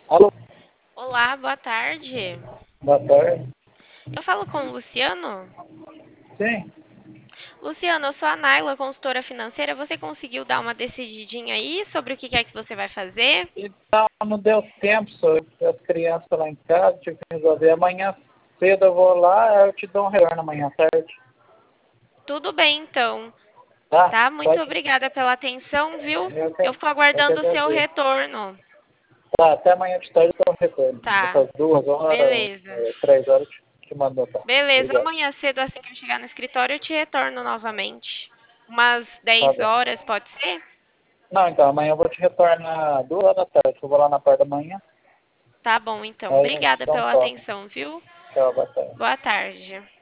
Alô, Olá, boa tarde. boa tarde. Eu falo com o Luciano. Sim, Luciano, eu sou a Naila, consultora financeira. Você conseguiu dar uma decididinha aí sobre o que é que você vai fazer? então não deu tempo, só as crianças lá em casa, tive que resolver. Amanhã cedo eu vou lá, eu te dou um retorno amanhã à tarde. Tudo bem, então. Tá? Tá? Muito Pode? obrigada pela atenção, viu? Eu fico Eu que aguardando o seu agradeço. retorno. Tá, até amanhã de tarde eu dou um retorno. Tá. Essas 2 horas, Beleza. 3 horas, te mando notar. Beleza. Obrigado. Amanhã cedo, assim que eu chegar no escritório, eu te retorno novamente. Umas Tá 10 bom. horas, pode ser? Não, então, amanhã eu vou te retornar 2 horas da tarde. Eu vou lá na parte da manhã, Tá bom, então. aí eu te Obrigada dou um pela toque. atenção, viu? Tchau, boa tarde. Boa tarde.